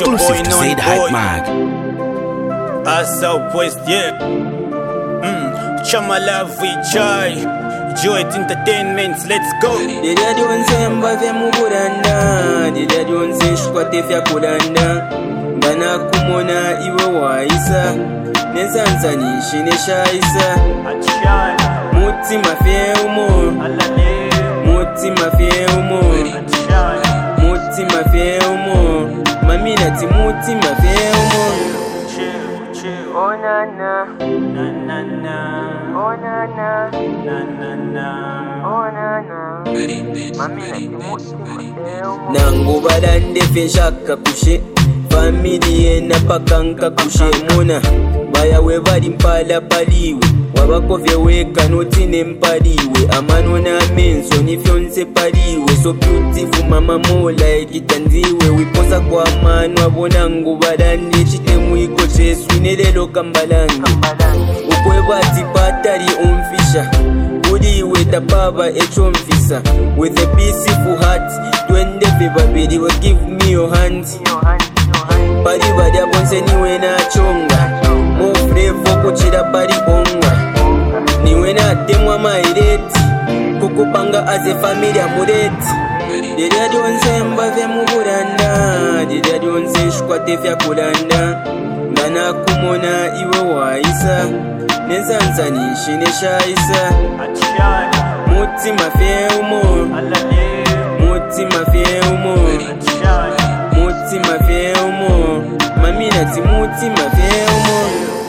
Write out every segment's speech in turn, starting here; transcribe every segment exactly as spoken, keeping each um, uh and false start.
Exclusive to Zaid Hype Mag. I Southwest, yeah. Mm. Chama love we joy. Joy entertainment, let's go. Dida donse mbave muburanda. Dida donse shkwate fya kulanda. Ngana kumona iwe waisa. Nezanzani shine shaisa. Muti mafye umo. Muti mafye umo. Muti mafye umo. Mami nati muti mafye umo. Oh na na, na na na, oh na na, na na na, oh na na. Mami nati muti mafye umo. Nangu badande fe shaka kushe. Family na pakanka kushe muna. Baya we bari mpala paliwe. Wabakove weka notine mpaliwe. Amano na menso ni fyonse paliwe. So beautiful mama mola ekitanziwe. Wiposa kwa manu abonangu badande. Chitemu iko chesu inelelo kambalange. Ukwe bati patari umfisha. Uliwe tapaba echo mfisa. With a peaceful heart. Twende febabidi will give me your hand. Pari badi abonse niwe na chonga. Mo flavor kuchira pari onga. Niwe na temwa maireti. Kukupanga as a family amureti. Dida donse mbave muburanda. Dida donse shkwate fya kulanda. Ngana kumona iwe waisa. Nezanzani shine shaisa. Muti mafye umo. Muti mafye umo. Muti mafye umo. Mami nati muti mafye umo.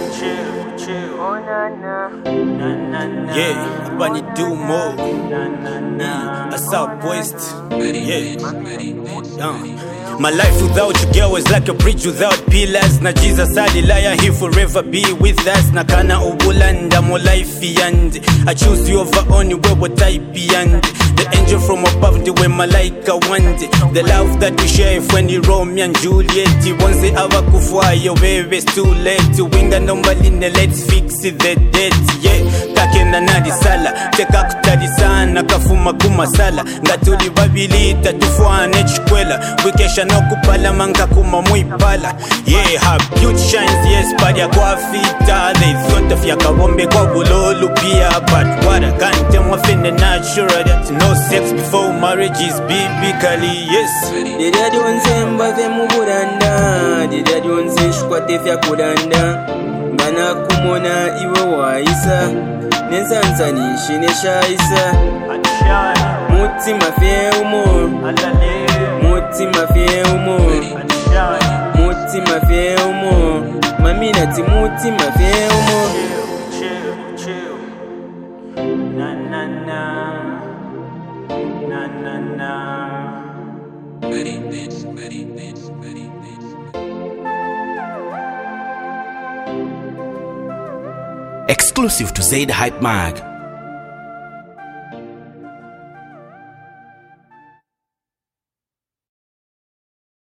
Yeah, Bunny do more. Mm, a Southwest. Yeah. Uh. My life without you, girl, is like a bridge without pillars. Na Jesus Adilaya, he forever be with us. Na kana ubulanda mo life yandi. I choose you over only where what I beyond. The angel from above, the way malaika one day. The love that we share when you Romeo and Juliet. Once they have a kufwa, your baby, it's too late. To win the number in the let's fix it, the debt. Yeah, kakena nadi sala. Teka kutadi sana, kafuma kumasala. Ngatuli babilita, tufuane chikwela. Wikesha no kupala, manka kuma muipala. Yeah, her beauty shines, yes, padia kwa fita. They thought of yakabombe kwa bulolu pia. But what I can't tell me finna natural. That no sex before marriage is biblically, yes. Dida donse mbave muburanda. Dida donse shkwate fya kulanda. Ngana kumona iwe waisa. Nezanzani shine shaisa. Muti mafye umo. Muti mafye umo. Muti mafye umo. Mami nati muti mafye umo. Na na na. Na na na. Very nice, very nice, very nice. Exclusive to Zaid Hype Mag.